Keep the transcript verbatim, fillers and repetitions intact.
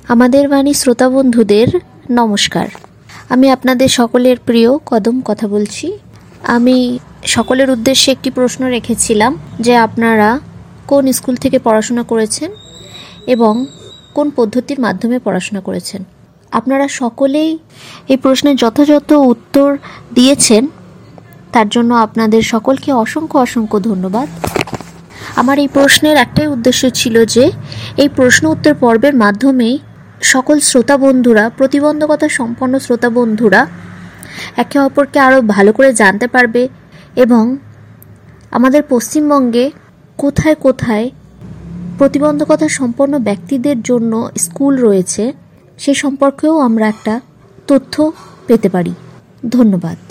আমাদের বাণী শ্রোতা বন্ধুদের নমস্কার। আমি আপনাদের সকলের প্রিয় কদম কথা বলছি। আমি সকলের উদ্দেশ্যে একটি প্রশ্ন রেখেছিলাম যে আপনারা কোন স্কুল থেকে পড়াশোনা করেছেন এবং কোন পদ্ধতির মাধ্যমে পড়াশোনা করেছেন। আপনারা সকলেই এই প্রশ্নের যথাযথ উত্তর দিয়েছেন, তার জন্য আপনাদের সকলকে অসংখ্য অসংখ্য ধন্যবাদ। আমার এই প্রশ্নের একটাই উদ্দেশ্য ছিল যে এই প্রশ্ন উত্তর পর্বের মাধ্যমেই সকল শ্রোতা বন্ধুরা, প্রতিবন্ধকতা সম্পন্ন শ্রোতা বন্ধুরা একে অপরকে আরও ভালো করে জানতে পারবে এবং আমাদের পশ্চিমবঙ্গে কোথায় কোথায় প্রতিবন্ধকতা সম্পন্ন ব্যক্তিদের জন্য স্কুল রয়েছে সে সম্পর্কেও আমরা একটা তথ্য পেতে পারি। ধন্যবাদ।